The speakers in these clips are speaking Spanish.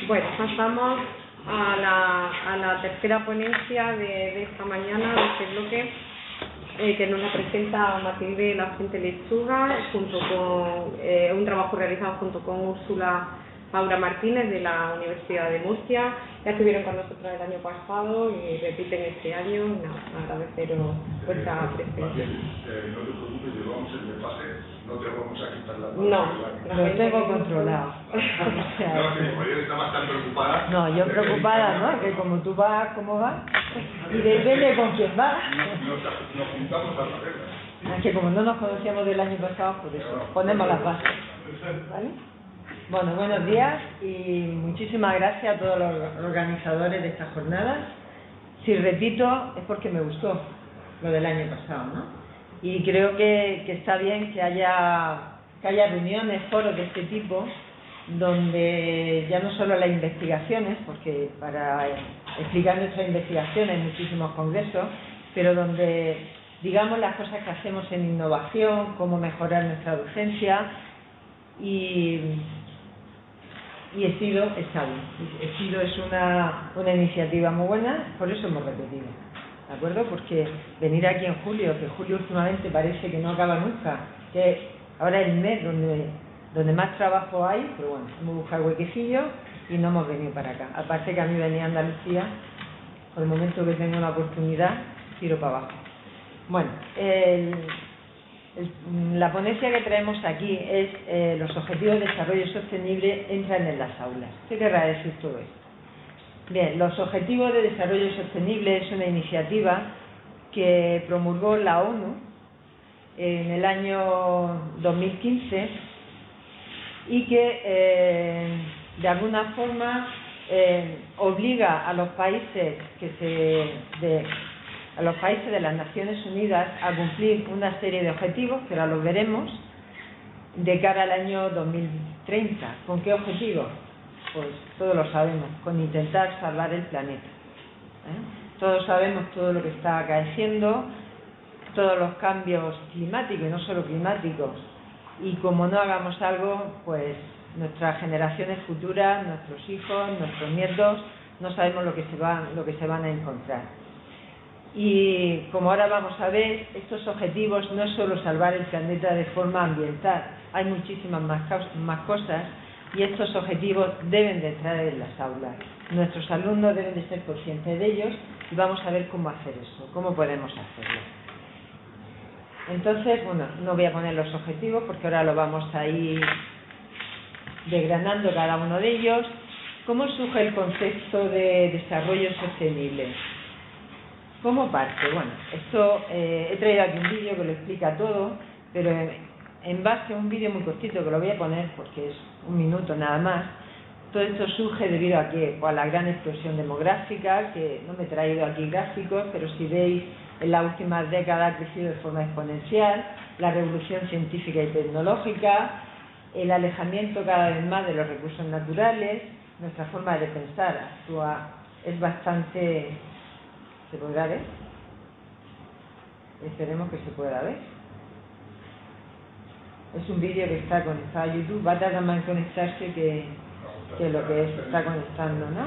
Bueno, pasamos a la tercera ponencia de esta mañana, de este bloque, que nos la presenta Matilde Lafrente Lechuga, junto con un trabajo realizado junto con Úrsula Paula Martínez de la Universidad de Murcia. Ya estuvieron con nosotros el año pasado y repiten este año. Agradeceros vuestra presencia. No te preocupes, llevamos el pase. No te vamos a quitar la palabra. No, lo tengo controlado. No, que como ella está bastante preocupada. No, yo preocupada, ¿no? Que como tú vas, ¿cómo vas? Y depende con quién vas. Nos juntamos a la regla. Es que como no nos conocíamos del año pasado, por eso ponemos las bases. ¿Vale? Bueno, buenos días y muchísimas gracias a todos los organizadores de esta jornada. Si repito, es porque me gustó lo del año pasado, ¿no? Y creo que está bien que haya reuniones, foros de este tipo, donde ya no solo las investigaciones, porque para explicar nuestras investigaciones hay muchísimos congresos, pero donde digamos las cosas que hacemos en innovación, cómo mejorar nuestra docencia y ESIDO está bien. ESIDO es una iniciativa muy buena, por eso hemos repetido. ¿De acuerdo? Porque venir aquí en julio, que julio últimamente parece que no acaba nunca, que ahora es el mes donde más trabajo hay, pero bueno, hemos buscado huequecillo y no hemos venido para acá. Aparte que a mí venía a Andalucía, por el momento que tengo una oportunidad, tiro para abajo. Bueno, la ponencia que traemos aquí es los Objetivos de Desarrollo Sostenible entran en las aulas. ¿Qué querrá decir todo esto? Bien, los Objetivos de Desarrollo Sostenible es una iniciativa que promulgó la ONU en el año 2015 y que de alguna forma obliga a los países de las Naciones Unidas a cumplir una serie de objetivos, que ahora los veremos, de cara al año 2030. ¿Con qué objetivos? Pues todos lo sabemos, con intentar salvar el planeta. Todos sabemos todo lo que está acaeciendo, todos los cambios climáticos, y no solo climáticos, y como no hagamos algo, pues nuestras generaciones futuras, nuestros hijos, nuestros nietos, no sabemos lo que se van a encontrar. Y como ahora vamos a ver, estos objetivos no es solo salvar el planeta de forma ambiental, hay muchísimas más cosas. Y estos objetivos deben de entrar en las aulas. Nuestros alumnos deben de ser conscientes de ellos y vamos a ver cómo hacer eso, cómo podemos hacerlo. Entonces, bueno, no voy a poner los objetivos porque ahora lo vamos a ir desgranando cada uno de ellos. ¿Cómo surge el concepto de desarrollo sostenible? ¿Cómo parte? Bueno, esto he traído aquí un vídeo que lo explica todo, pero en base a un vídeo muy cortito que lo voy a poner porque es un minuto nada más. Todo esto surge debido a la gran explosión demográfica, que no me he traído aquí gráficos, pero si veis en las últimas décadas ha crecido de forma exponencial, la revolución científica y tecnológica, el alejamiento cada vez más de los recursos naturales, nuestra forma de pensar es bastante... ¿Se podrá ver? Esperemos que se pueda ver. Es un vídeo que está conectado a YouTube, va a tardar más en conectarse que lo que se está conectando, ¿no?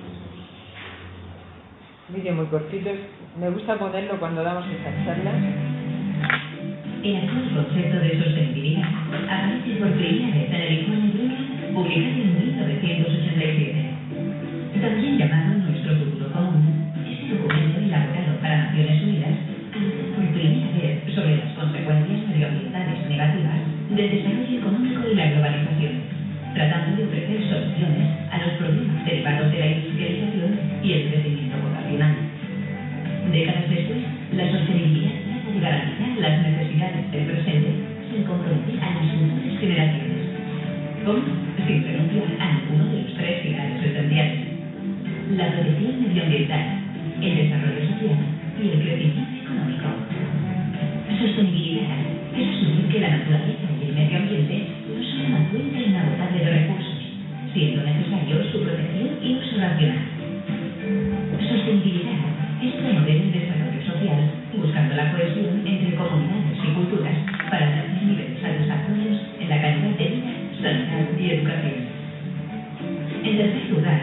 Un vídeo muy cortito, me gusta ponerlo cuando damos estas charlas. El actual concepto de sostenibilidad aparece por primera vez en el informe Brundtland, publicado en 1987. También llamado Nuestro Futuro Común, este documento elaborado para Naciones Unidas alerta por primera vez sobre las consecuencias medioambientales negativas del desarrollo económico y la globalización, tratando de ofrecer soluciones a los problemas derivados de la industrialización y el crecimiento poblacional. Décadas después, la sostenibilidad trata de garantizar las necesidades del presente sin comprometer a las futuras generaciones. ¿Cómo? Sin renunciar a ninguno de los tres pilares esenciales: la protección medioambiental, el desarrollo social y el crecimiento económico. Sostenibilidad es asumir que la naturaleza y el medio ambiente no son una fuente inagotable de recursos, siendo necesario su protección y uso racional. Sostenibilidad es promover el desarrollo social, buscando la cohesión entre comunidades y culturas para alcanzar niveles satisfactorios en la calidad de vida, sanidad y educación. En tercer lugar,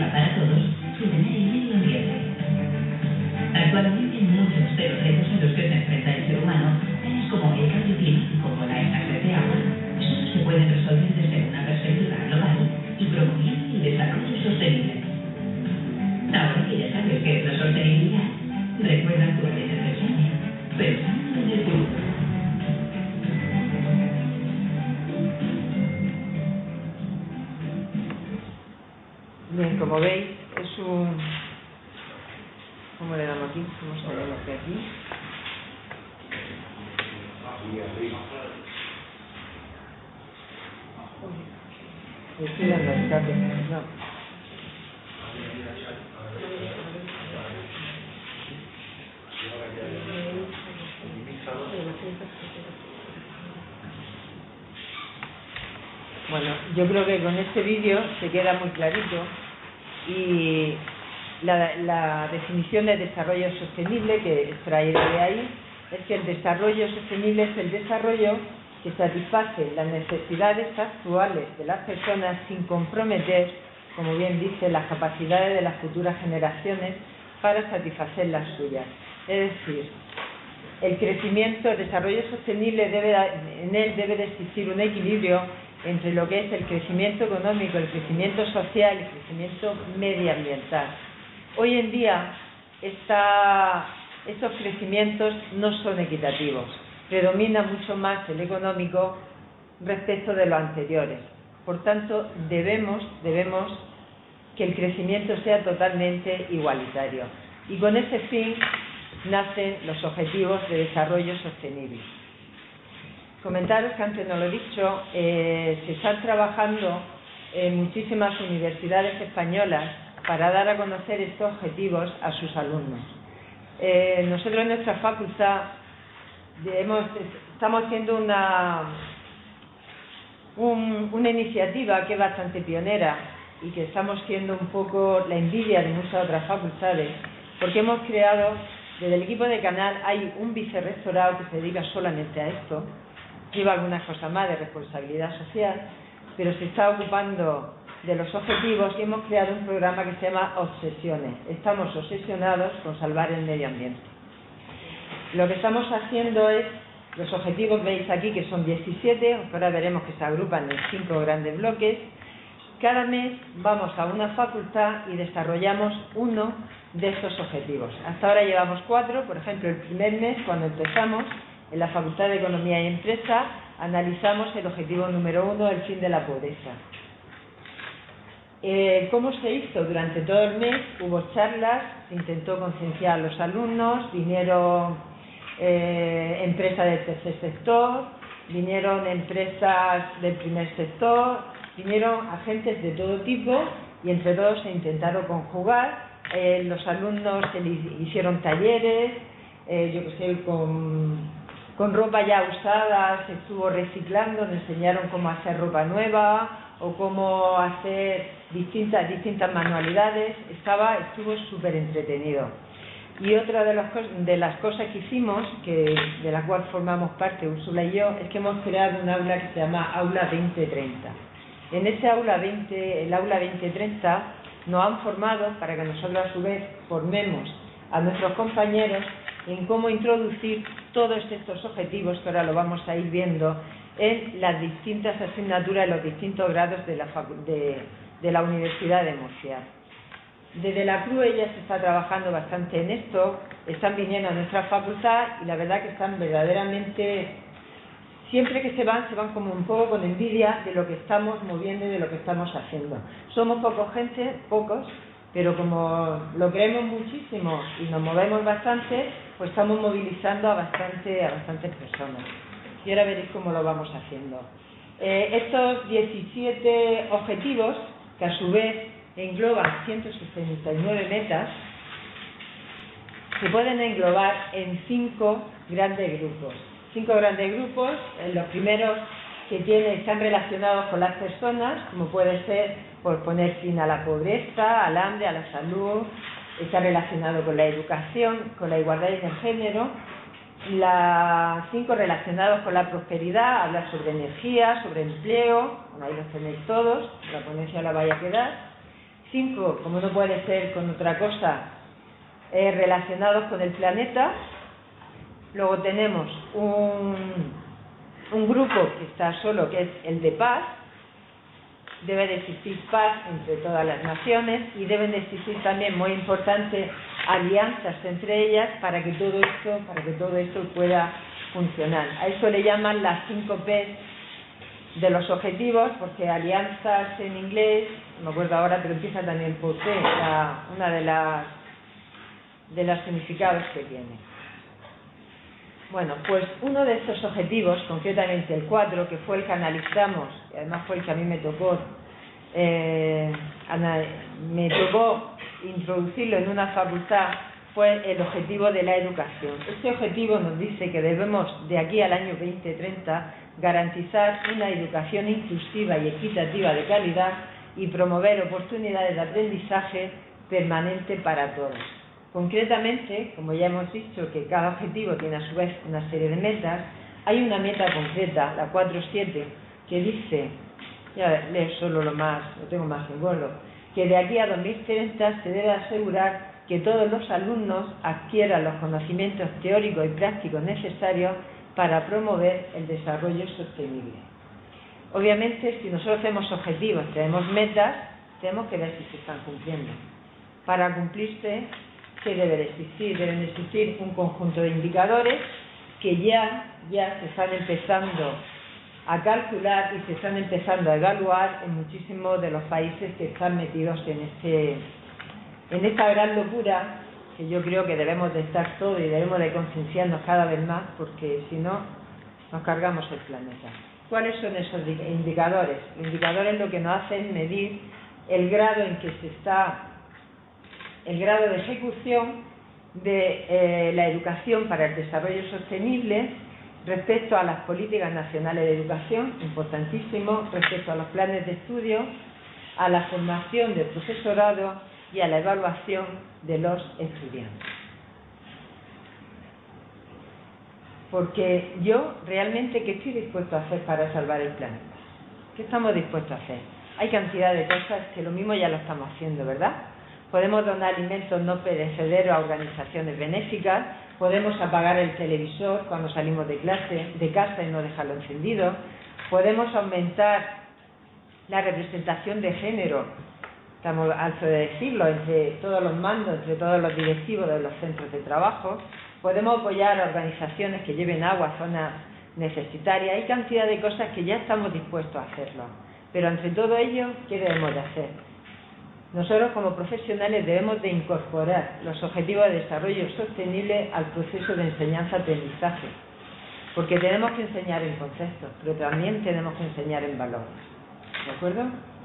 para todos cuidar el medio ambiente. Actualmente muchos de los retos a los que se enfrenta el ser humano, tales como el cambio climático o la escasez de agua, solo se pueden resolver desde una perspectiva global y promoviendo el desarrollo sostenible. Ahora que ya sabes qué es la sostenibilidad, recuerda cuál es el presente, pensando en el futuro. Bien, como veis, es un... ¿Cómo le damos aquí? ¿Cómo salimos de aquí? Estoy dando escape, no. Bueno, yo creo que con este vídeo se queda muy clarito y la definición de desarrollo sostenible que extraeré de ahí es que el desarrollo sostenible es el desarrollo que satisface las necesidades actuales de las personas sin comprometer, como bien dice, las capacidades de las futuras generaciones para satisfacer las suyas. Es decir, el crecimiento, el desarrollo sostenible en él debe de existir un equilibrio entre lo que es el crecimiento económico, el crecimiento social y el crecimiento medioambiental. Hoy en día estos crecimientos no son equitativos, predomina mucho más el económico respecto de los anteriores. Por tanto, debemos que el crecimiento sea totalmente igualitario. Y con ese fin nacen los Objetivos de Desarrollo Sostenible. Comentaros que antes no lo he dicho, se están trabajando en muchísimas universidades españolas para dar a conocer estos objetivos a sus alumnos. Nosotros en nuestra facultad estamos haciendo una iniciativa que es bastante pionera y que estamos siendo un poco la envidia de muchas otras facultades, porque hemos creado, desde el equipo de Canal hay un vicerrectorado que se dedica solamente a esto, lleva algunas cosas más de responsabilidad social, pero se está ocupando de los objetivos y hemos creado un programa que se llama Obsesiones. Estamos obsesionados con salvar el medio ambiente. Lo que estamos haciendo es, los objetivos veis aquí que son 17, ahora veremos que se agrupan en 5 grandes bloques. Cada mes vamos a una facultad y desarrollamos uno de estos objetivos. Hasta ahora llevamos 4, por ejemplo, el primer mes, cuando empezamos, en la Facultad de Economía y Empresa, analizamos el objetivo número 1, el fin de la pobreza. ¿Cómo se hizo? Durante todo el mes hubo charlas, se intentó concienciar a los alumnos, vinieron empresas del tercer sector, vinieron empresas del primer sector, vinieron agentes de todo tipo y entre todos se intentaron conjugar. Los alumnos hicieron talleres, yo que sé, con ropa ya usada, se estuvo reciclando, nos enseñaron cómo hacer ropa nueva o cómo hacer distintas manualidades. Estuvo súper entretenido. Y otra de las cosas que hicimos, de la cual formamos parte Úrsula y yo, es que hemos creado un aula que se llama Aula 2030. En ese el Aula 2030, nos han formado para que nosotros a su vez formemos a nuestros compañeros en cómo introducir todos estos objetivos, que ahora lo vamos a ir viendo, en las distintas asignaturas, en los distintos grados de la Universidad de Murcia. Desde la CRUE ya se está trabajando bastante en esto, están viniendo a nuestra facultad y la verdad que están verdaderamente, siempre que se van como un poco con envidia de lo que estamos moviendo y de lo que estamos haciendo. Somos pocos, pero como lo creemos muchísimo y nos movemos bastante, pues estamos movilizando a bastantes personas. Y ahora veréis cómo lo vamos haciendo. Estos 17 objetivos, que a su vez engloban 169 metas, se pueden englobar en 5 grandes grupos. 5 grandes grupos, los primeros que están relacionados con las personas, como puede ser por poner fin a la pobreza, al hambre, a la salud, está relacionado con la educación, con la igualdad de género. 5 relacionados con la prosperidad, habla sobre energía, sobre empleo, bueno, ahí los tenéis todos, la ponencia la vaya a quedar. 5, como no puede ser con otra cosa, relacionados con el planeta. Luego tenemos un grupo que está solo, que es el de paz. Debe de existir paz entre todas las naciones y deben de existir también, muy importante, alianzas entre ellas para que todo esto pueda funcionar. A eso le llaman las 5 P de los objetivos, porque alianzas en inglés, no me acuerdo ahora, pero empieza también por P, una de los significados que tiene. Bueno, pues uno de estos objetivos, concretamente el 4, que fue el que analizamos, y además fue el que a mí me tocó introducirlo en una facultad, fue el objetivo de la educación. Este objetivo nos dice que debemos, de aquí al año 2030, garantizar una educación inclusiva y equitativa de calidad y promover oportunidades de aprendizaje permanente para todos. Concretamente, como ya hemos dicho que cada objetivo tiene a su vez una serie de metas, hay una meta concreta, la 4.7, que dice, ya leo solo lo tengo más en gordo, que de aquí a 2030 se debe asegurar que todos los alumnos adquieran los conocimientos teóricos y prácticos necesarios para promover el desarrollo sostenible. Obviamente, si nosotros hacemos objetivos, tenemos metas, tenemos que ver si se están cumpliendo. Para cumplirse, ¿qué debe de existir? Deben de existir un conjunto de indicadores que ya se están empezando a calcular y se están empezando a evaluar en muchísimos de los países que están metidos en esta gran locura, que yo creo que debemos de estar todos y debemos de concienciarnos cada vez más, porque si no, nos cargamos el planeta. ¿Cuáles son esos indicadores? Los indicadores lo que nos hacen es medir el grado en que el grado de ejecución de la educación para el desarrollo sostenible respecto a las políticas nacionales de educación, importantísimo, respecto a los planes de estudio, a la formación del profesorado y a la evaluación de los estudiantes. Porque yo realmente, ¿qué estoy dispuesto a hacer para salvar el planeta? ¿Qué estamos dispuestos a hacer? Hay cantidad de cosas que lo mismo ya lo estamos haciendo, ¿verdad? Podemos donar alimentos no perecederos a organizaciones benéficas, podemos apagar el televisor cuando salimos de casa y no dejarlo encendido, podemos aumentar la representación de género, estamos al de decirlo, entre todos los mandos, entre todos los directivos de los centros de trabajo, podemos apoyar a organizaciones que lleven agua a zonas necesitarias. Hay cantidad de cosas que ya estamos dispuestos a hacerlo, pero entre todo ello, ¿qué debemos de hacer? Nosotros como profesionales debemos de incorporar los objetivos de desarrollo sostenible al proceso de enseñanza-aprendizaje, porque tenemos que enseñar en conceptos, pero también tenemos que enseñar en valores. ¿De acuerdo?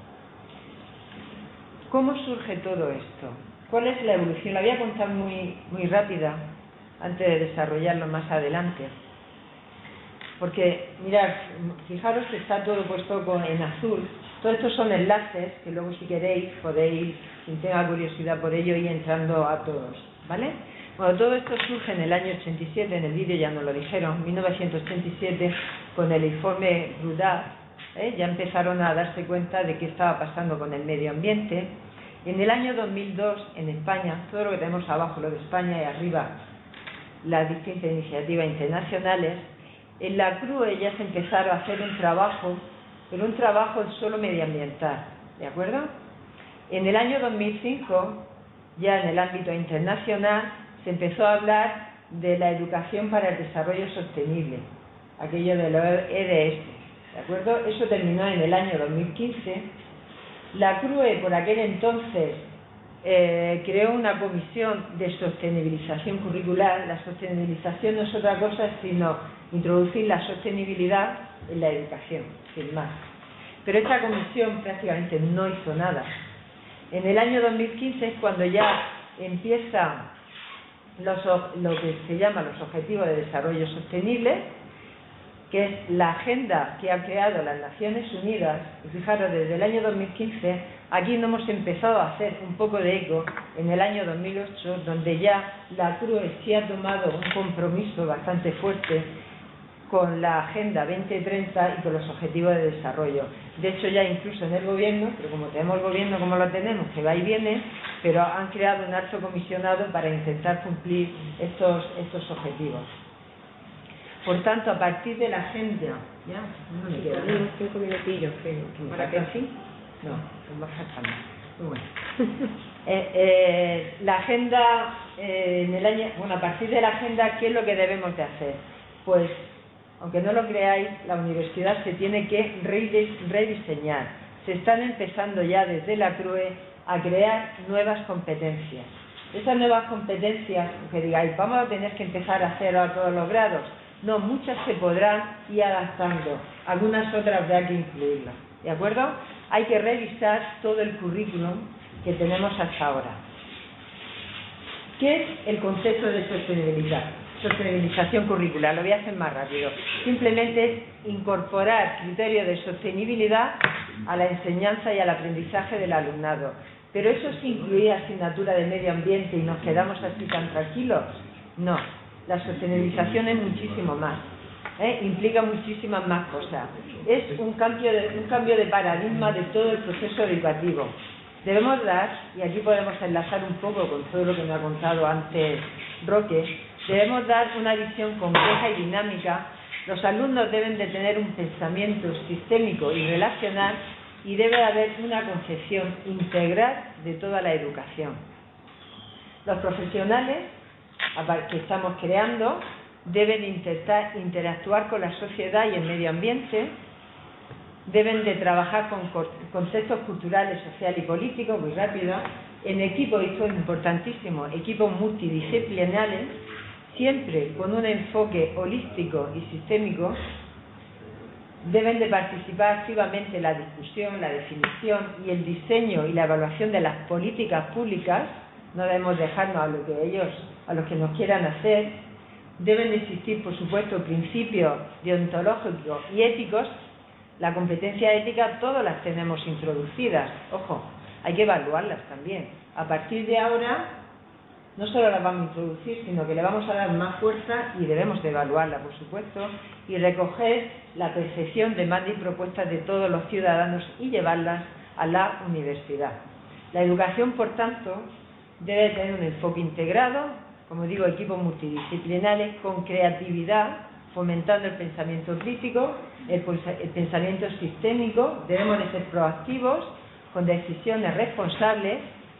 ¿Cómo surge todo esto? ¿Cuál es la evolución? La voy a contar muy rápida antes de desarrollarlo más adelante. Porque, mirad, fijaros que está todo puesto en azul. Todos estos son enlaces que luego, si queréis, podéis, quien tenga curiosidad por ello, ir entrando a todos, ¿vale? Bueno, todo esto surge en el año 87, en el vídeo ya nos lo dijeron, 1987, con el informe Rudar, ya empezaron a darse cuenta de qué estaba pasando con el medio ambiente. En el año 2002, en España, todo lo que tenemos abajo, lo de España, y arriba, las distintas iniciativas internacionales, en la CRUE ya se empezaron a hacer un trabajo, pero un trabajo solo medioambiental, ¿de acuerdo? En el año 2005, ya en el ámbito internacional, se empezó a hablar de la educación para el desarrollo sostenible, aquello de los EDS, ¿de acuerdo? Eso terminó en el año 2015. La CRUE, por aquel entonces, creó una comisión de sostenibilización curricular. La sostenibilización no es otra cosa sino introducir la sostenibilidad en la educación, sin más. Pero esta comisión prácticamente no hizo nada. En el año 2015 es cuando ya empiezan lo que se llama los Objetivos de Desarrollo Sostenible, que es la agenda que han creado las Naciones Unidas. Y fijaros, desde el año 2015, aquí no hemos empezado a hacer un poco de eco en el año 2008, donde ya la CRUE sí ha tomado un compromiso bastante fuerte con la Agenda 2030 y con los Objetivos de Desarrollo. De hecho, ya incluso en el Gobierno, pero como tenemos el Gobierno como lo tenemos, que va y viene, pero han creado un alto comisionado para intentar cumplir estos objetivos. Por tanto, a partir de la Agenda... ¿Ya? No me queda unos 5 minutillos, ¿Para qué así? No, pues más faltando. Muy bueno. La agenda en el año, bueno, a partir de la agenda, ¿qué es lo que debemos de hacer? Pues, aunque no lo creáis, la universidad se tiene que rediseñar. Se están empezando ya desde la CRUE a crear nuevas competencias. Esas nuevas competencias, que digáis, vamos a tener que empezar a hacerlo a todos los grados. No, muchas se podrán ir adaptando, algunas otras habrá que incluirlas, ¿de acuerdo? Hay que revisar todo el currículum que tenemos hasta ahora. ¿Qué es el concepto de sostenibilidad? Sostenibilización curricular, lo voy a hacer más rápido. Simplemente es incorporar criterios de sostenibilidad a la enseñanza y al aprendizaje del alumnado. Pero eso es incluir asignatura de medio ambiente y nos quedamos así tan tranquilos. No, la sostenibilización es muchísimo más. Implica muchísimas más cosas. Es un cambio de paradigma de todo el proceso educativo. Debemos dar, y aquí podemos enlazar un poco con todo lo que me ha contado antes Roque, debemos dar una visión compleja y dinámica. Los alumnos deben de tener un pensamiento sistémico y relacional y debe haber una concepción integral de toda la educación. Los profesionales que estamos creando deben intentar interactuar con la sociedad y el medio ambiente, deben de trabajar con conceptos culturales, sociales y políticos, muy rápido, en equipos, y esto es importantísimo, equipos multidisciplinares, siempre con un enfoque holístico y sistémico. Deben de participar activamente en la discusión, la definición y el diseño y la evaluación de las políticas públicas. No debemos dejarnos a lo que nos quieran hacer. Deben de existir, por supuesto, principios deontológicos y éticos. La competencia ética todas las tenemos introducidas. Ojo, hay que evaluarlas también. A partir de ahora, no solo las vamos a introducir, sino que le vamos a dar más fuerza y debemos de evaluarla, por supuesto, y recoger la percepción, demandas y propuestas de todos los ciudadanos y llevarlas a la universidad. La educación, por tanto, debe tener un enfoque integrado, como digo, equipos multidisciplinares, con creatividad, fomentando el pensamiento crítico, el pensamiento sistémico. Debemos de ser proactivos, con decisiones responsables.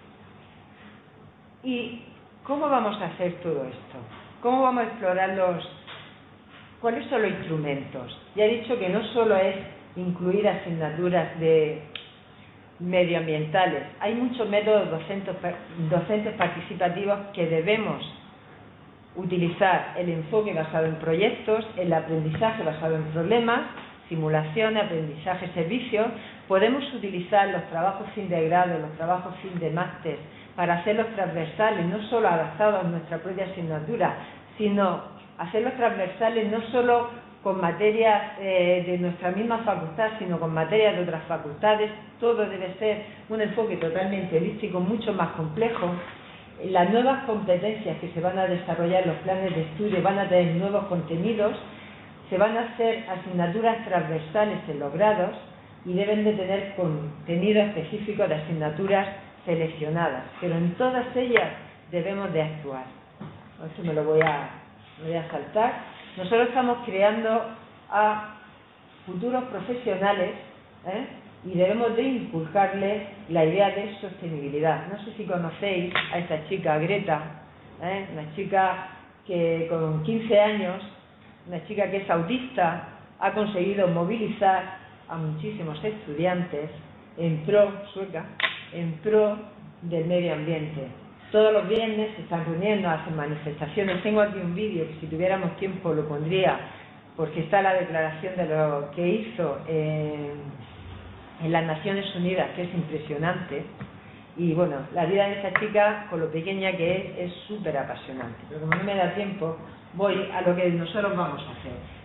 ¿Y cómo vamos a hacer todo esto? ¿Cómo vamos a explorar cuáles son los instrumentos? Ya he dicho que no solo es incluir asignaturas de medioambientales. Hay muchos métodos docentes participativos que debemos utilizar: el enfoque basado en proyectos, el aprendizaje basado en problemas, simulación, aprendizaje, servicios. Podemos utilizar los trabajos fin de grado, los trabajos fin de máster, para hacerlos transversales, no solo adaptados a nuestra propia asignatura, sino hacerlos transversales no solo con materias de nuestra misma facultad, sino con materias de otras facultades. Todo debe ser un enfoque totalmente holístico, mucho más complejo. Las nuevas competencias que se van a desarrollar en los planes de estudio van a tener nuevos contenidos, se van a hacer asignaturas transversales en los grados y deben de tener contenido específico de asignaturas seleccionadas, pero en todas ellas debemos de actuar. Esto me lo voy a saltar. Nosotros estamos creando a futuros profesionales, y debemos de inculcarles la idea de sostenibilidad. No sé si conocéis a esta chica, Greta, una chica que con 15 años, una chica que es autista, ha conseguido movilizar a muchísimos estudiantes en pro del medio ambiente. Todos los viernes se están reuniendo, hacen manifestaciones. Tengo aquí un vídeo que si tuviéramos tiempo lo pondría, porque está la declaración de lo que hizo en las Naciones Unidas, que es impresionante. Y bueno, la vida de esta chica, con lo pequeña que es súper apasionante. Pero como no me da tiempo, voy a lo que nosotros vamos a hacer.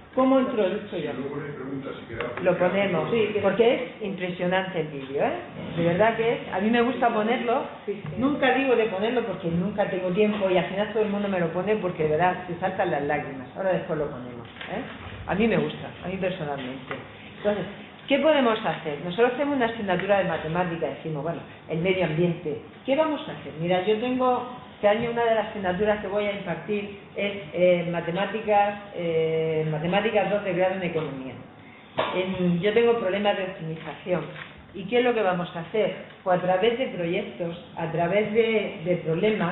¿Cómo introduzco yo? Luego le pregunta si queda... Lo ponemos, sí, porque es impresionante el vídeo, ¿eh? De verdad que es. A mí me gusta ponerlo. Nunca digo de ponerlo porque nunca tengo tiempo y al final todo el mundo me lo pone porque de verdad se saltan las lágrimas. Ahora después lo ponemos, ¿eh? A mí me gusta, a mí personalmente. Entonces, ¿qué podemos hacer? Nosotros tenemos una asignatura de matemáticas, decimos, bueno, el medio ambiente. ¿Qué vamos a hacer? Mira, yo tengo, este año una de las asignaturas que voy a impartir es matemáticas 2 de grado en economía. Yo tengo problemas de optimización. ¿Y qué es lo que vamos a hacer? Pues a través de proyectos, a través de problemas,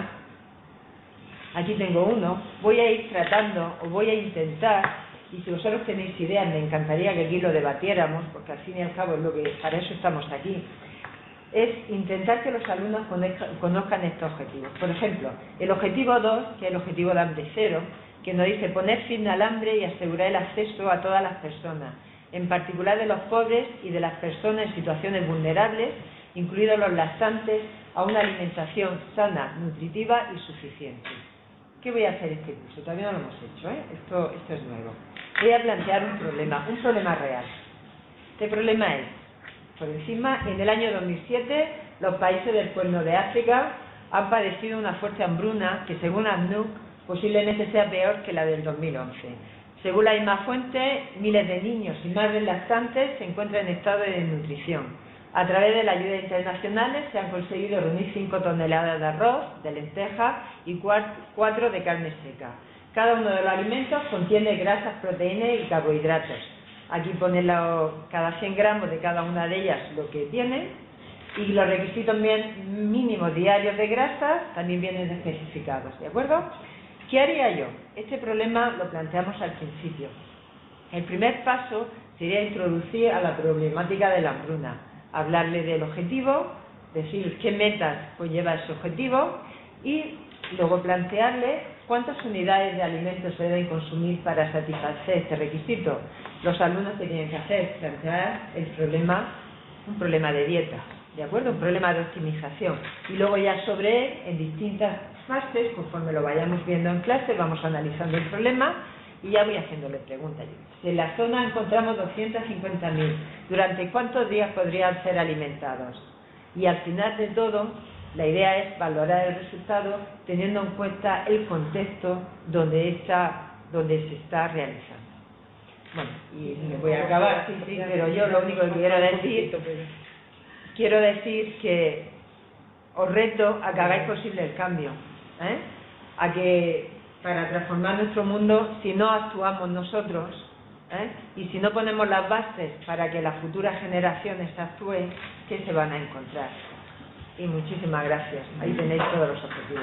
aquí tengo uno, voy a ir tratando o voy a intentar. Y si vosotros tenéis ideas, me encantaría que aquí lo debatiéramos, porque al fin y al cabo es lo que, para eso estamos aquí, es intentar que los alumnos conozcan estos objetivos. Por ejemplo, el objetivo 2, que es el objetivo de hambre cero, que nos dice poner fin al hambre y asegurar el acceso a todas las personas, en particular de los pobres y de las personas en situaciones vulnerables, incluidos los lactantes, a una alimentación sana, nutritiva y suficiente. ¿Qué voy a hacer este curso? Todavía no lo hemos hecho, ¿eh? Esto es nuevo. Voy a plantear un problema real. Este problema es, por encima, en el año 2007, los países del Cuerno de África han padecido una fuerte hambruna que, según ACNUR, posiblemente sea peor que la del 2011. Según la misma fuente, miles de niños y madres lactantes se encuentran en estado de desnutrición. A través de la ayuda internacional se han conseguido reunir 5 toneladas de arroz, de lentejas y 4 de carne seca. Cada uno de los alimentos contiene grasas, proteínas y carbohidratos. Aquí pone cada 100 gramos de cada una de ellas lo que tiene, y los requisitos mínimos diarios de grasas también vienen especificados, ¿de acuerdo? ¿Qué haría yo? Este problema lo planteamos al principio. El primer paso sería introducir a la problemática de la hambruna, hablarle del objetivo, decir qué metas conlleva ese objetivo y luego plantearle cuántas unidades de alimentos se deben consumir para satisfacer este requisito. Los alumnos que tienen que hacer, plantear un problema de dieta, ¿de acuerdo? Un problema de optimización. Y luego ya sobre él, en distintas fases, conforme lo vayamos viendo en clase, vamos analizando el problema y ya voy haciéndole preguntas. Si en la zona encontramos 250.000, ¿durante cuántos días podrían ser alimentados? Y al final de todo, la idea es valorar el resultado teniendo en cuenta el contexto donde se está realizando. Bueno, y me voy a acabar, sí, pero yo lo único que quiero decir que os reto a que hagáis posible el cambio, a que para transformar nuestro mundo, si no actuamos nosotros, y si no ponemos las bases para que las futuras generaciones actúen, ¿qué se van a encontrar? Y muchísimas gracias. Ahí tenéis todos los objetivos.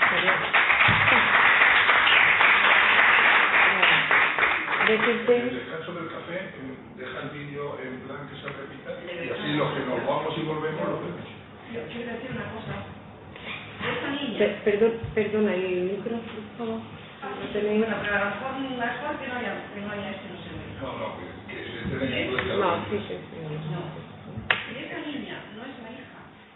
En el descanso del café, deja el vídeo en plan que se repita y así los que nos vamos y volvemos lo vemos. Yo quiero decir una cosa. Esta niña... Perdona, el micro, por favor. Bueno, pero a lo mejor que no haya este no se ve. No, que se enteren en inglés. No, sí. No. Y esta niña no es la hija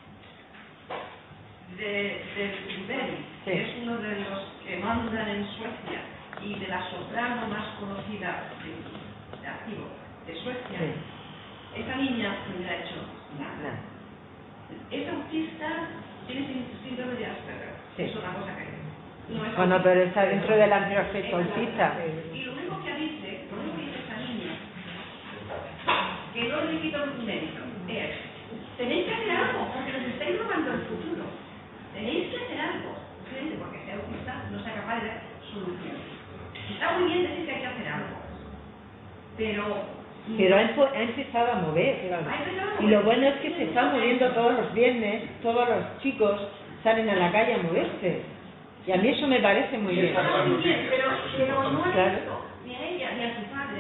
de Riberi, que es uno de los que mandan en Suecia y de la soprano más conocida de activo de Suecia. Sí. Esta niña no hubiera hecho nada. Es autista, tiene síndrome de Asperger. Sí. Es una cosa que no es bueno, pero está dentro del amplio aspecto autista. Y lo único que dice esta niña, que no le quita un mérito, es: tenéis que hacer algo, porque nos estáis robando el futuro. Tenéis que hacer algo, porque ser autista no sea capaz de dar soluciones. Está muy bien decir que hay que hacer algo, pero ha empezado a mover. Y lo bueno es que se está moviendo todos los viernes, todos los chicos salen a la calle a moverse. Y a mí eso me parece muy bien. Está muy bien, pero no ha visto ni a ella ni a su padre.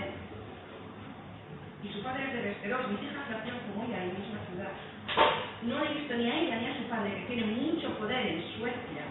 Y su padre es de Västerås, mis hijas nacieron como ella en la misma ciudad. No he visto ni a ella ni a su padre, que tiene mucho poder en Suecia,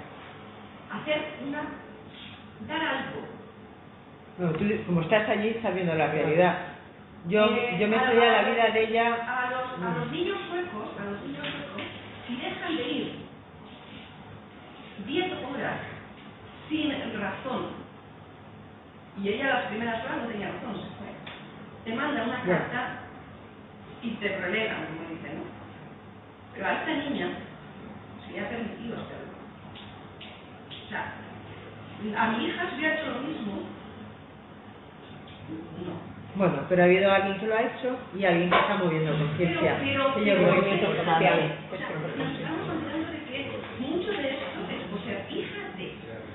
dar algo. Bueno, tú, como estás allí, estás viendo la realidad. Yo me estoy a la vida de ella. A los niños suecos, si dejan de ir 10 horas sin razón Y ella las primeras horas no tenía razón, se fue. Te manda una carta y te relegan, como dicen, ¿no? Pero a esta niña se le ha permitido hacerlo. O sea, a mi hija se le ha hecho lo mismo. No. Bueno, pero ha habido alguien que lo ha hecho y alguien que está moviendo conciencia. Que yo creo que eso es social. O sea, nos estamos olvidando de que mucho de esto es por ser hija de.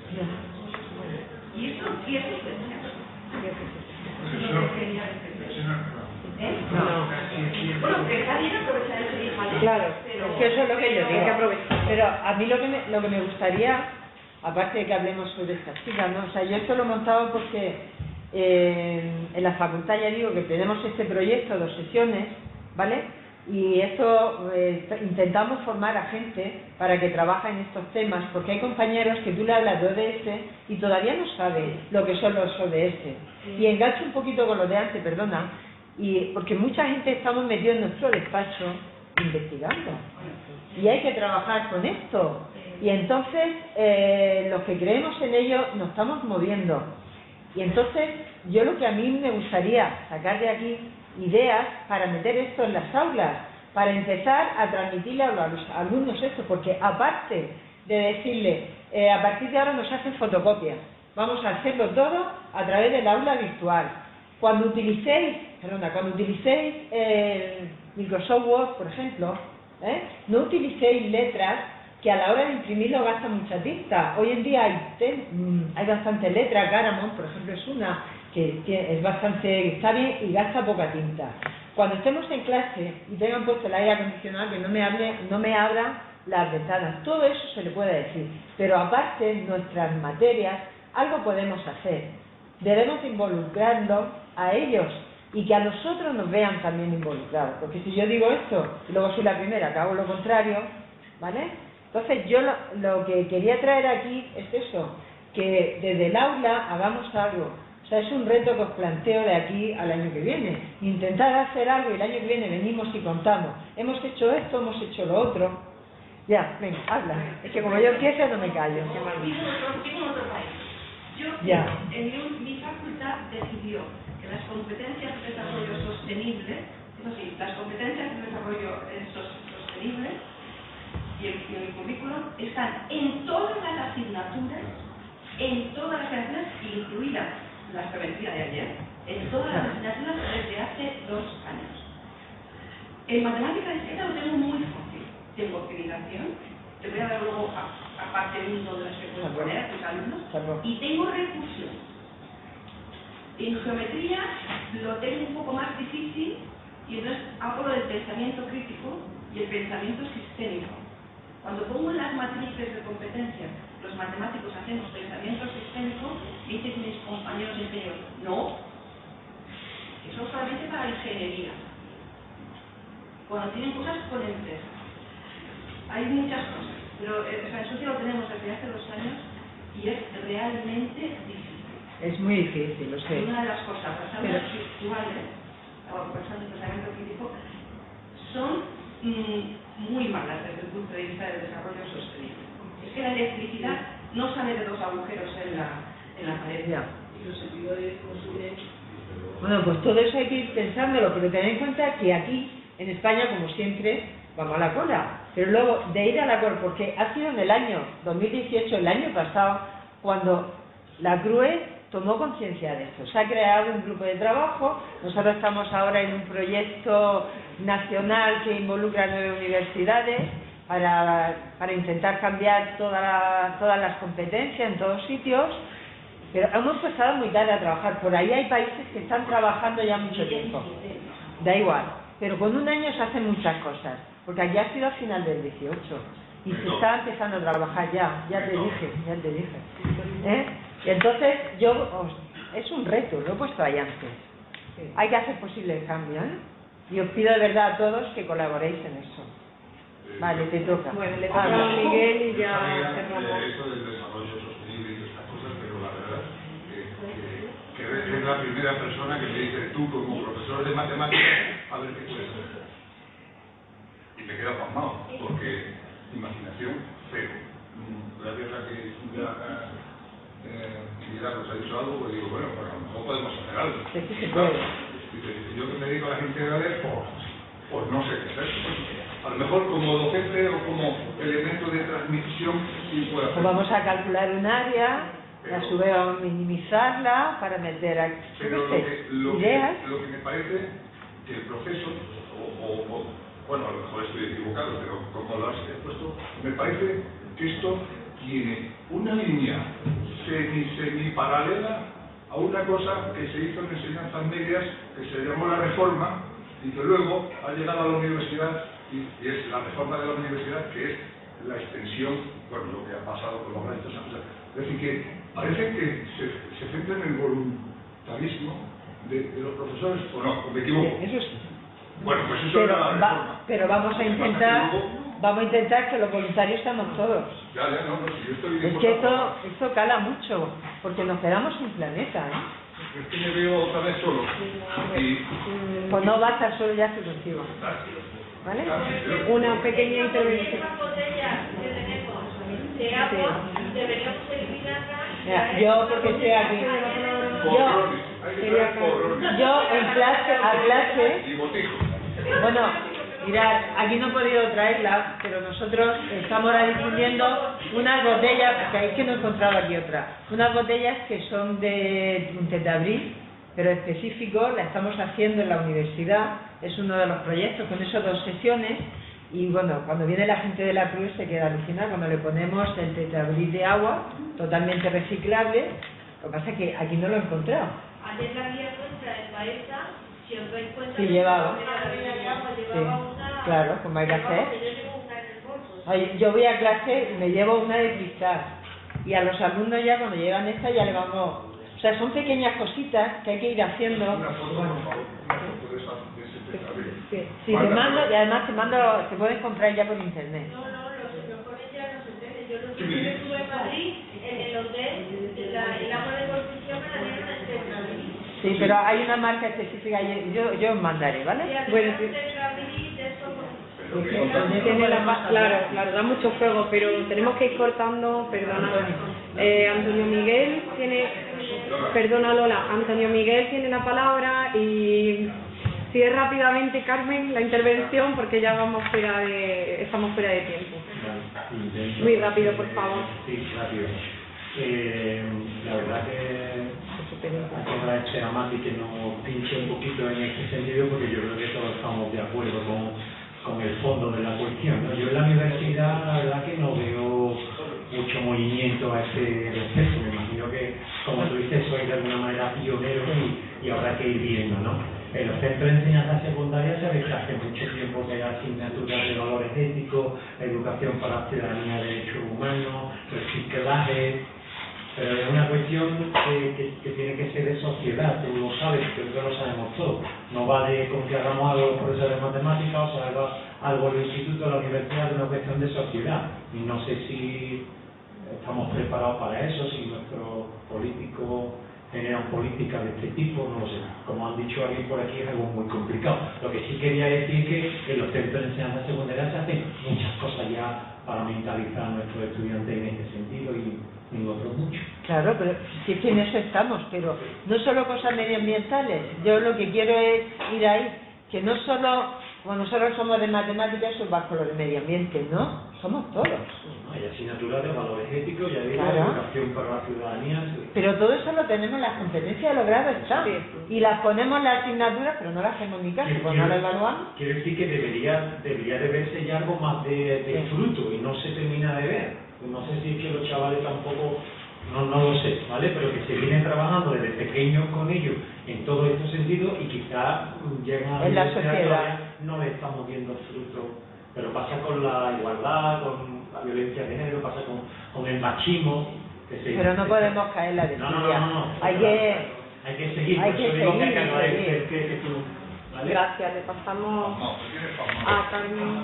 Y eso es especial. Eso es lo que quería decir. Bueno, que está bien aprovechar ese hija de. Claro, es que eso es lo que yo digo. Pero a mí lo que me gustaría, aparte de que hablemos sobre estas chicas, ¿no? O sea, yo esto lo he montado porque en la facultad ya digo que tenemos este proyecto, 2 sesiones, ¿vale? Y esto intentamos formar a gente para que trabaje en estos temas, porque hay compañeros que tú le hablas de ODS y todavía no saben lo que son los ODS. Y engancho un poquito con lo de antes, perdona, y porque mucha gente estamos metidos en nuestro despacho investigando. Y hay que trabajar con esto. Y entonces los que creemos en ello nos estamos moviendo. Y entonces, yo lo que a mí me gustaría sacar de aquí, ideas para meter esto en las aulas, para empezar a transmitirle a los alumnos esto, porque aparte de decirle, a partir de ahora nos hacen fotocopias, vamos a hacerlo todo a través del aula virtual. Cuando utilicéis Microsoft Word, por ejemplo, no utilicéis letras que a la hora de imprimirlo gasta mucha tinta. Hoy en día hay bastante letras, Garamond, por ejemplo, es una que es bastante, está bien y gasta poca tinta. Cuando estemos en clase y tengan puesto el aire acondicionado, que no me abran las ventanas, todo eso se le puede decir. Pero aparte, en nuestras materias, algo podemos hacer. Debemos involucrarlos a ellos y que a nosotros nos vean también involucrados. Porque si yo digo esto y luego soy la primera que hago lo contrario, ¿vale? Entonces yo lo que quería traer aquí es eso, que desde el aula hagamos algo. O sea, es un reto que os planteo de aquí al año que viene. Intentar hacer algo y el año que viene venimos y contamos. Hemos hecho esto, hemos hecho lo otro. Ya, venga, habla. Es que como yo empiezo no me callo. Vivo en otro país. Yo, mi facultad decidió que las competencias de desarrollo sostenible, eso sí, las competencias de desarrollo sostenible y en mi currículum están en todas las asignaturas, incluidas las que vencí de ayer, en todas las asignaturas desde hace 2 años. En matemáticas esta lo tengo muy fácil. Tengo optimización, te voy a dar luego aparte uno de las que puedo poner a tus alumnos, y tengo recursión. En geometría lo tengo un poco más difícil y entonces hablo del pensamiento crítico y el pensamiento sistémico. Cuando pongo en las matrices de competencia los matemáticos hacemos pensamiento sistémico, dicen mis compañeros de ingenieros, no, eso es solamente para la ingeniería. Cuando tienen cosas con empresas, hay muchas cosas, pero eso sí lo tenemos desde hace 2 años y es realmente difícil. Es muy difícil, lo sé. Una de las cosas, las aulas virtuales, pensando en pensamiento crítico, son muy malas desde el punto de vista del desarrollo sostenible. Es que la electricidad no sale de 2 agujeros en la pared. Ya. Y los servidores consumen. Bueno, pues todo eso hay que ir pensándolo, pero tened en cuenta que aquí, en España, como siempre, vamos a la cola. Pero luego, de ir a la cola, porque ha sido en el año 2018, el año pasado, cuando la CRUE tomó conciencia de esto. Se ha creado un grupo de trabajo, nosotros estamos ahora en un proyecto nacional que involucra a 9 universidades para intentar cambiar todas las competencias en todos sitios, pero hemos empezado muy tarde a trabajar. Por ahí hay países que están trabajando ya mucho tiempo, da igual, pero con 1 año se hacen muchas cosas, porque aquí ha sido a final del 18 y se está empezando a trabajar ya te dije. Y entonces es un reto, lo he puesto ahí antes. Hay que hacer posible el cambio, y os pido de verdad a todos que colaboréis en eso. Vale, te toca. Bueno, le toca a Miguel y ya cerramos. Eso del desarrollo sostenible y estas cosas, pero la verdad que eres la primera persona que me dice tú como profesor de matemáticas a ver qué puedes hacer. Y me queda pasmado, porque imaginación cero. Gracias a que ya nos ha dicho algo, pues digo, bueno, pues a lo mejor podemos hacer algo. Sí, sí se puede. Dice, yo que me dedico a las integrales, pues no sé qué es eso. A lo mejor como docente o como elemento de transmisión sí puedo hacer. Pues vamos a calcular un área, a su vez vamos a minimizarla para meter aquí, pero ideas. Lo que me parece que el proceso, bueno, a lo mejor estoy equivocado, pero como lo has expuesto, me parece que esto tiene una línea semi-paralela a una cosa que se hizo en enseñanzas medias, que se llamó la reforma, y que luego ha llegado a la universidad, y es la reforma de la universidad, que es la extensión, bueno, lo que ha pasado con los grandes cosas. Es decir, que parece que se centra en el voluntarismo de los profesores, o no, o me equivoco. Sí, eso sí. Bueno, pues eso era la reforma. Pero vamos a intentar que los voluntarios estamos todos. Ya, no, si yo estoy... Es que esto cala mucho, porque nos quedamos sin planeta, ¿eh? Es que me veo otra vez solo. Pues no va a estar solo ya exclusivo. ¿Vale? Una pequeña intervención. De agua, deberíamos eliminarla. Yo, porque estoy aquí. Yo en clase, a clase. Y botijo. Bueno, mirad, aquí no he podido traerla, pero nosotros estamos ahora difundiendo unas botellas, porque es que no he encontrado aquí otra. Unas botellas que son de un tetabril, pero específico, la estamos haciendo en la universidad, es uno de los proyectos, con esas 2 sesiones. Y bueno, cuando viene la gente de la Cruz se queda alucinada cuando le ponemos el tetrabril de agua, totalmente reciclable. Lo que pasa es que aquí no lo he encontrado. Ayer la guía nuestra en Baeza, si os dais cuenta, Sí, llevaba. llevaba una... Claro, como hay que hacer. Yo llevo una en el bolso. Oye, yo voy a clase y me llevo una de cristal. Y a los alumnos ya cuando llevan esta ya le vamos... O sea, son pequeñas cositas que hay que ir haciendo. Una foto, por favor, una foto de ese tetrabril. Sí, te mando, y además te puedes comprar ya por internet. No, los ponen ya en los hoteles. Yo los que estuve en Madrid, en el hotel, el agua de construcción me la dieron en tetrabril. Sí, pero hay una marca específica, yo os mandaré, ¿vale? Bueno, tetrabril de eso... Tiene claro, da mucho fuego, pero tenemos que ir cortando, perdona. Antonio Miguel tiene, perdona Lola, Antonio Miguel tiene la palabra y sigue rápidamente Carmen la intervención porque ya estamos fuera de tiempo. Muy rápido, por favor. Sí, rápido. La verdad que agradecer a Mati que nos pinche un poquito en este sentido, porque yo creo que todos estamos de acuerdo con el fondo de la cuestión, ¿no? Yo en la universidad la verdad que no veo mucho movimiento a ese respecto. Me imagino que, como tú dices, sois de alguna manera pioneros y habrá que ir viendo, ¿no? En los centros de enseñanza secundaria se ve que hace mucho tiempo que hay asignaturas de valores éticos, educación para la ciudadanía de derechos humanos, reciclaje, pero es una cuestión que tiene que ser de sociedad, tú lo sabes, creo que lo sabemos todos. No vale con que hagamos algo por eso de matemáticas o sea, algo en el instituto, en la universidad, es una cuestión de sociedad. Y no sé si estamos preparados para eso, si nuestros políticos generan políticas de este tipo, no lo sé. Como han dicho alguien por aquí, es algo muy complicado. Lo que sí quería decir es que en los centros de enseñanza secundaria se hacen muchas cosas ya para mentalizar a nuestros estudiantes en este sentido y en otros muchos. Claro, pero si es que en eso estamos, pero no solo cosas medioambientales. Yo lo que quiero es ir ahí, que no solo, como nosotros somos de matemáticas, eso va con lo de medio ambiente, ¿no? Somos todos. Hay asignaturas de valores éticos, ya digo, claro. Educación para la ciudadanía. Sí. Pero todo eso lo tenemos en las competencias de los grados, está. Y las ponemos en las asignaturas, pero no las hacemos ni caso, pues no las evaluamos. Quiero decir que debería de verse ya algo más de fruto y no se termina de ver. No sé si es que los chavales tampoco, no lo sé, ¿vale? Pero que se vienen trabajando desde pequeños con ellos en todos estos sentidos y quizás llegan a la sociedad. No le estamos viendo fruto. Pero pasa con la igualdad, con la violencia de género, pasa con el machismo. Pero no podemos caer en la desidia. No. Hay que seguir. Hay que digo seguir. que agradecer que tú, ¿vale? Gracias, le pasamos a Carmen.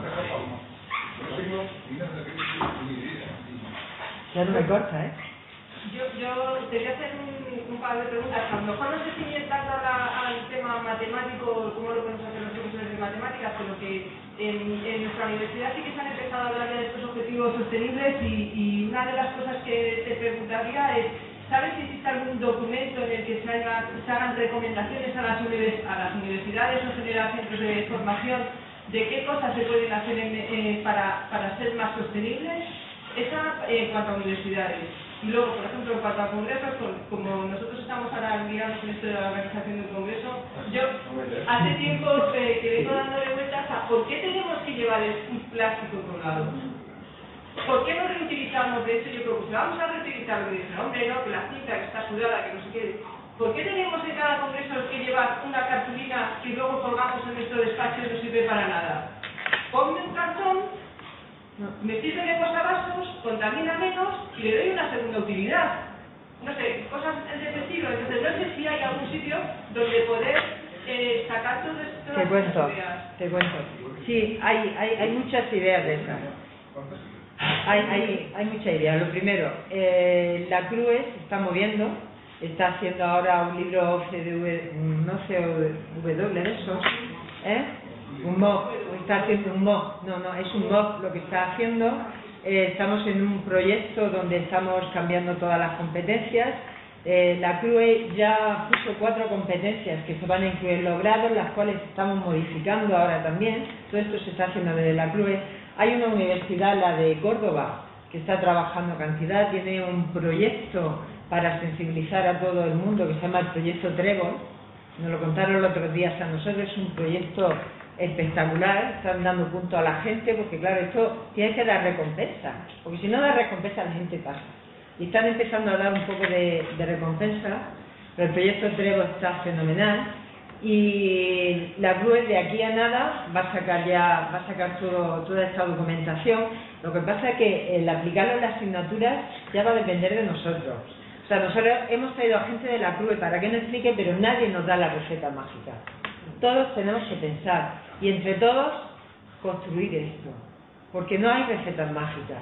Ya no me corta, ¿eh? Yo te voy a hacer un par de preguntas. A lo mejor no sé si tanto al tema matemático, cómo lo podemos hacer los profesores de matemáticas, pero que en nuestra universidad sí que se han empezado a hablar de estos objetivos sostenibles y una de las cosas que te preguntaría es ¿sabes si existe algún documento en el que se hagan recomendaciones a las universidades o generar centros de formación de qué cosas se pueden hacer para ser más sostenibles? Esa en cuanto a universidades. Y luego, por ejemplo, en cuanto a congresos, como nosotros estamos ahora ligados en esto de la organización de un congreso, yo hace tiempo que vengo dándole vueltas a por qué tenemos que llevar un plástico colgado. ¿Por qué no reutilizamos? De hecho, yo propuse, vamos a reutilizarlo. Y dije, hombre, no, que la cinta que está sudada, que no sé qué. ¿Por qué tenemos en cada congreso que llevar una cartulina que luego colgamos en nuestro despacho y no sirve para nada? Ponme un cartón, me sirve de posavasos, contamina menos y le doy una segunda utilidad. No sé, cosas de ese estilo. Entonces, no sé si hay algún sitio donde poder sacar todo esto. Te cuento. Sí, hay muchas ideas de esas. Hay muchas ideas. Lo primero, la CRUE se está moviendo, está haciendo ahora un libro no sé, de esos, un MOOC, está haciendo un MOOC, no, es un MOOC lo que está haciendo. Estamos en un proyecto donde estamos cambiando todas las competencias. La CRUE ya puso 4 competencias que se van a incluir en los grados, las cuales estamos modificando ahora también. Todo esto se está haciendo desde la CRUE. Hay una universidad, la de Córdoba, que está trabajando cantidad, tiene un proyecto para sensibilizar a todo el mundo que se llama el proyecto Trébol. Nos lo contaron los otros días a nosotros, es un proyecto espectacular, están dando punto a la gente, porque claro, esto tiene que dar recompensa, porque si no da recompensa la gente pasa. Y están empezando a dar un poco de recompensa, pero el proyecto Trébol está fenomenal. Y la CRUE de aquí a nada va a sacar toda esta documentación. Lo que pasa es que el aplicarlo en las asignaturas ya va a depender de nosotros. O sea, nosotros hemos traído a gente de la CRUE para que nos explique, pero nadie nos da la receta mágica. Todos tenemos que pensar y entre todos construir esto, porque no hay recetas mágicas.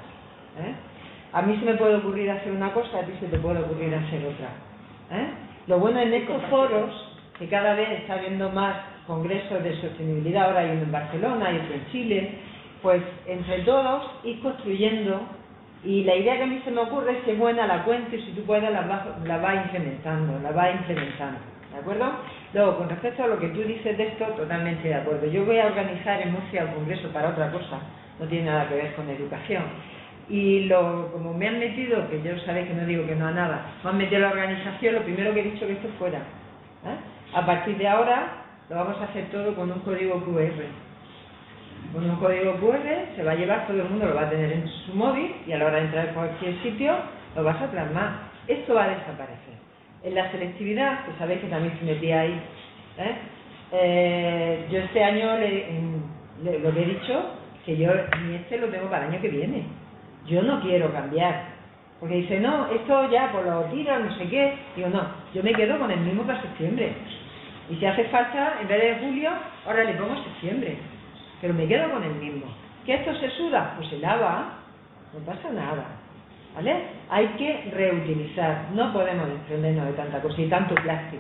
A mí se me puede ocurrir hacer una cosa, a ti se te puede ocurrir hacer otra. Lo bueno en estos foros, que cada vez está habiendo más congresos de sostenibilidad, ahora hay uno en Barcelona, hay otro en Chile, pues entre todos ir construyendo, y la idea que a mí se me ocurre es que buena la cuenta y si tú puedes la vas implementando, ¿de acuerdo? Luego, con respecto a lo que tú dices de esto, totalmente de acuerdo. Yo voy a organizar en Murcia un congreso para otra cosa, no tiene nada que ver con educación. Y como me han metido, que yo sabéis que no digo que no a nada, me han metido a la organización, lo primero que he dicho que esto fuera. A partir de ahora lo vamos a hacer todo con un código QR. Con un código QR se va a llevar, todo el mundo lo va a tener en su móvil y a la hora de entrar en cualquier sitio lo vas a plasmar. Esto va a desaparecer. En la selectividad, que sabéis que también se metía ahí, yo este año lo que he dicho, que yo ni lo tengo para el año que viene. Yo no quiero cambiar. Porque dice, no, esto ya por los tiros, no sé qué. Digo, no, yo me quedo con el mismo para septiembre. Y si hace falta, en vez de julio, ahora le pongo septiembre. Pero me quedo con el mismo. ¿Que esto se suda? Pues se lava, no pasa nada. ¿Vale? Hay que reutilizar. No podemos desprendernos de tanta cosa y tanto plástico.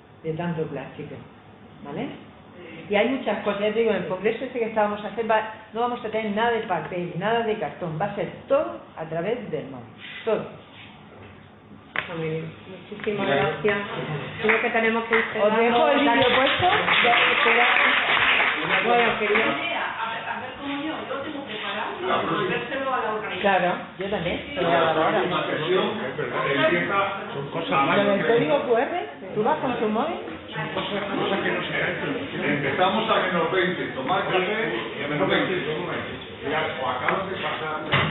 ¿Vale? Y hay muchas cosas. Ya te digo, en el congreso este que estábamos a hacer, no vamos a tener nada de papel, nada de cartón. Va a ser todo a través del móvil. Todo. Muy bien. Muchísimas gracias. Creo que tenemos que ir. ¿Os dejo el vídeo puesto? Bueno, quería... A ver cómo yo lo tengo preparado, volvérselo a la organización. Claro, yo también. Te voy a dar ahora. Son cosas Con el código QR, tú vas con tu móvil. cosas que no se hacen. Empezamos a -20, tomar café y a -20. O acabas de pasar.